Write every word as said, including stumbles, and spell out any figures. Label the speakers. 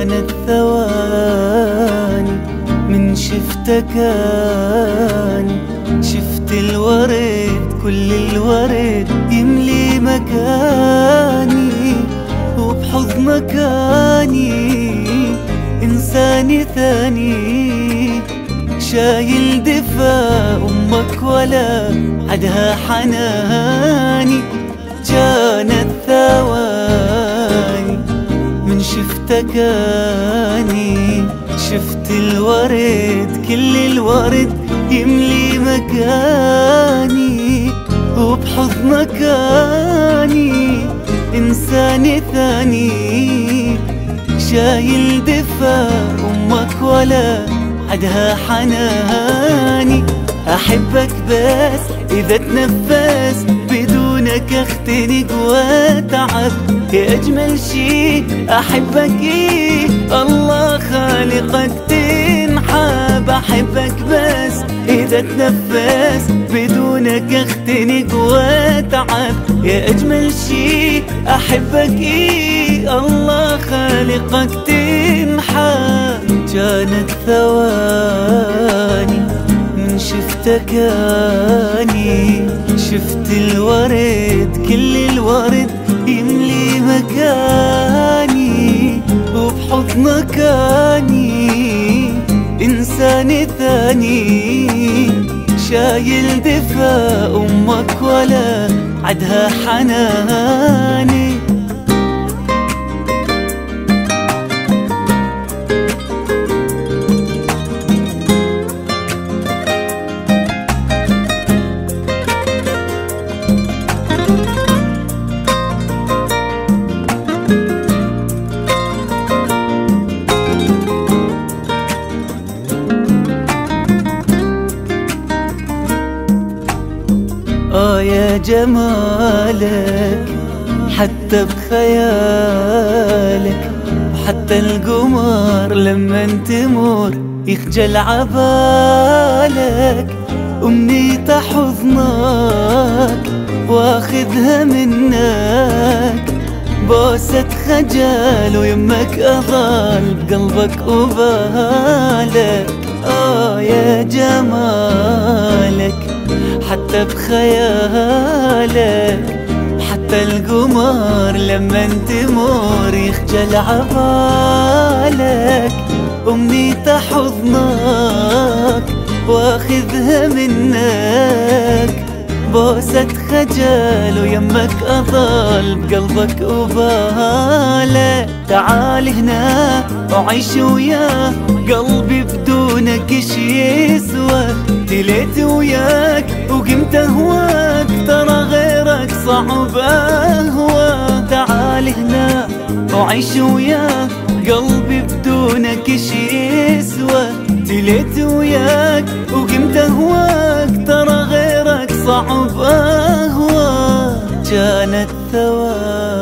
Speaker 1: كانت ثواني من شفتك اني شفت الورد، كل الورد يملي مكاني، وبحضنك اني إنساني ثاني، شايل دفا أمك ولا عدها حناني. كانت ثواني من شفتك اني شفت الورد، كل الورد يملي مكاني، وبحضنك اني إنساني ثاني، شايل دفا أمك ولا عدها حناني. أحبك بس إذا تنفس، بدونك اختنق واتعب. يا أجمل شي أحبك إيه، الله خالقك تنحب. أحبك بس إذا تنفس، بدونك اختنق واتعب. يا أجمل شي أحبك إيه، الله خالقك تنحب. كانت ثواني من شفتك اني شفت الورد، كل الورد يملي مكاني، وبحضنك اني إنساني ثاني، شايل دفا أمك ولا عدها حناني. آه يا جمالك حتى بخيالك، وحتى القمر لما تمر يخجل عبالك. أمنيت حضنك واخذها منك، بوسة خجل ويمك أظل بقلبك وبالك. آه يا جمالك حتى بخيالك، حتى القمر لما تمر يخجل عبالك. أمنيت حضنك واخذها منك، بوسة خجل ويمك أظل بقلبك وبالك. تعال هنا وعيش وياه، قلبي بدونك ايش يسوى. تليت وياك وقمت اهواك، ترى غيرك صعب اهوى. تعال هنا وعيش وياه، قلبي بدونك ايش يسوى. تليت وياك وقمت اهواك، ترى غيرك صعب اهوى. كانت ثواني